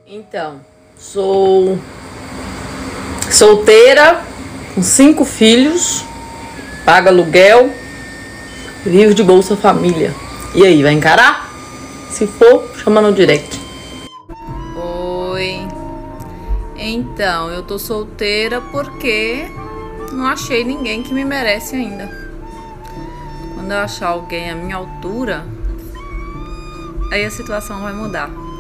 Então, sou solteira, com 5 filhos, pago aluguel, vivo de Bolsa Família. E aí, vai encarar? Se for, chama no direct. Oi. Então, eu tô solteira porque não achei ninguém que me merece ainda. Quando eu achar alguém à minha altura, aí a situação vai mudar.